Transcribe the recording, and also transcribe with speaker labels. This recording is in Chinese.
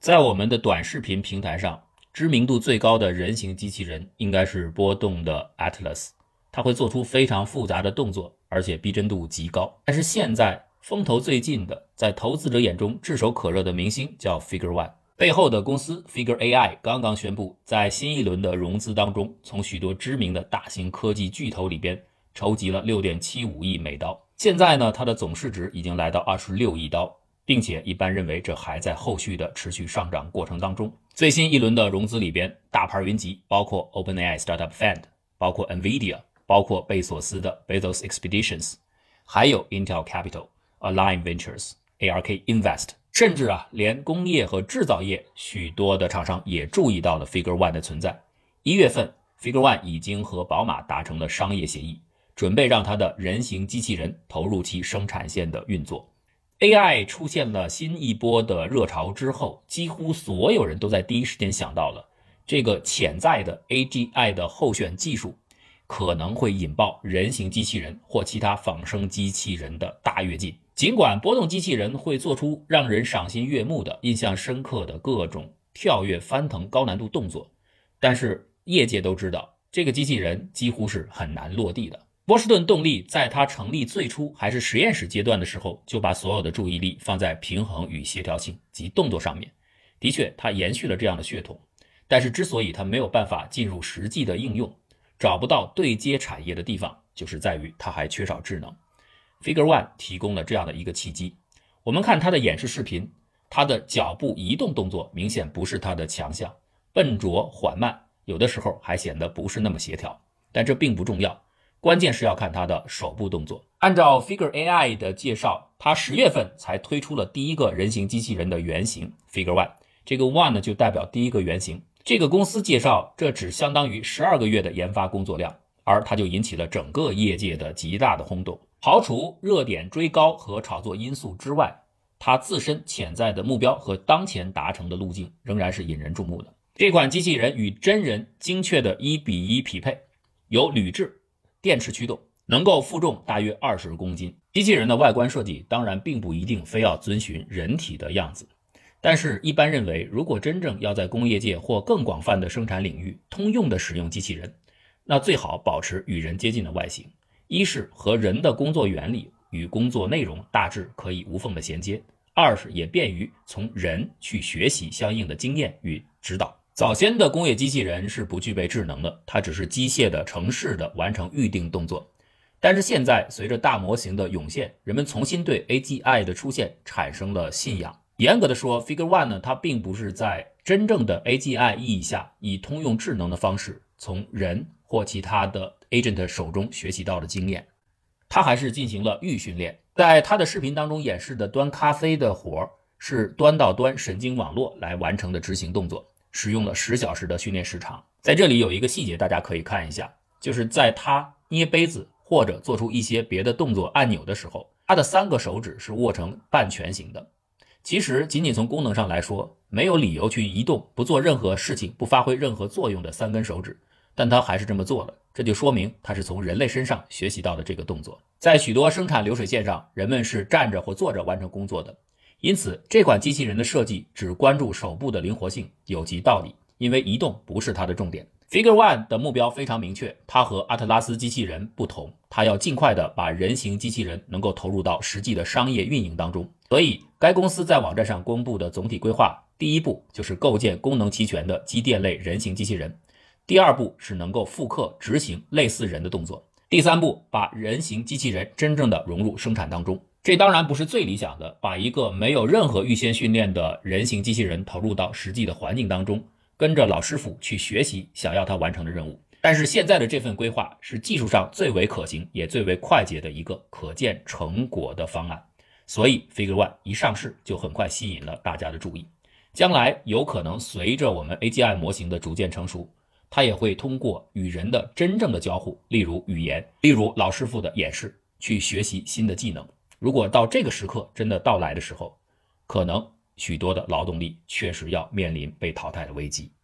Speaker 1: 在我们的短视频平台上，知名度最高的人形机器人应该是波动的 Atlas， 它会做出非常复杂的动作，而且逼真度极高。但是现在风头最近的，在投资者眼中炙手可热的明星叫 Figure One， 背后的公司 Figure AI 刚刚宣布，在新一轮的融资当中，从许多知名的大型科技巨头里边筹集了 6.75 亿美刀。现在呢，它的总市值已经来到26亿刀，并且一般认为这还在后续的持续上涨过程当中。最新一轮的融资里边，大牌云集包括 OpenAI Startup Fund， 包括 NVIDIA， 包括贝索斯的 Bezos Expeditions， 还有 Intel Capital、Align Ventures、ARK Invest， 甚至连工业和制造业许多的厂商也注意到了 Figure One 的存在。1月份 Figure One 已经和宝马达成了商业协议，准备让它的人形机器人投入其生产线的运作。AI 出现了新一波的热潮之后，几乎所有人都在第一时间想到了这个潜在的 AGI 的候选技术可能会引爆人形机器人或其他仿生机器人的大跃进。尽管波动机器人会做出让人赏心悦目的、印象深刻的各种跳跃、翻腾、高难度动作，但是业界都知道，这个机器人几乎是很难落地的。波士顿动力在它成立最初还是实验室阶段的时候，就把所有的注意力放在平衡与协调性及动作上面。的确，它延续了这样的血统，但是之所以它没有办法进入实际的应用，找不到对接产业的地方，就是在于它还缺少智能。Figure One 提供了这样的一个契机。我们看它的演示视频，它的脚步移动动作明显不是它的强项，笨拙缓慢，有的时候还显得不是那么协调，但这并不重要。关键是要看它的手部动作。按照 Figure AI 的介绍，它10月份才推出了第一个人形机器人的原型 Figure One， 这个 One 呢就代表第一个原型。这个公司介绍，这只相当于12个月的研发工作量，而它就引起了整个业界的极大的轰动。刨除热点追高和炒作因素之外，它自身潜在的目标和当前达成的路径仍然是引人注目的。这款机器人与真人精确的1:1匹配，有铝制电池驱动，能够负重大约20公斤。机器人的外观设计当然并不一定非要遵循人体的样子，但是一般认为，如果真正要在工业界或更广泛的生产领域通用的使用机器人，那最好保持与人接近的外形。一是和人的工作原理与工作内容大致可以无缝的衔接，二是也便于从人去学习相应的经验与指导。早先的工业机器人是不具备智能的，它只是机械的、程式的完成预定动作。但是现在随着大模型的涌现，人们重新对 AGI 的出现产生了信仰。严格的说 Figure One 呢，它并不是在真正的 AGI 意义下以通用智能的方式从人或其他的 agent 手中学习到的经验，它还是进行了预训练。在他的视频当中演示的端咖啡的活是端到端神经网络来完成的执行动作，使用了10小时的训练时长。在这里有一个细节大家可以看一下，就是在他捏杯子或者做出一些别的动作按钮的时候，他的3个手指是握成半拳形的。其实仅仅从功能上来说，没有理由去移动不做任何事情不发挥任何作用的3根手指，但他还是这么做了，这就说明他是从人类身上学习到的这个动作。在许多生产流水线上，人们是站着或坐着完成工作的，因此这款机器人的设计只关注手部的灵活性有其道理，因为移动不是它的重点。Figure One 的目标非常明确，它和阿特拉斯机器人不同，它要尽快的把人形机器人能够投入到实际的商业运营当中。所以该公司在网站上公布的总体规划，第一步就是构建功能齐全的机电类人形机器人，第二步是能够复刻执行类似人的动作，第三步把人形机器人真正的融入生产当中。这当然不是最理想的，把一个没有任何预先训练的人形机器人投入到实际的环境当中，跟着老师傅去学习想要他完成的任务。但是现在的这份规划是技术上最为可行也最为快捷的一个可见成果的方案，所以 Figure One 一上市就很快吸引了大家的注意。将来有可能随着我们 AGI 模型的逐渐成熟，它也会通过与人的真正的交互，例如语言，例如老师傅的演示，去学习新的技能。如果到这个时刻真的到来的时候，可能许多的劳动力确实要面临被淘汰的危机。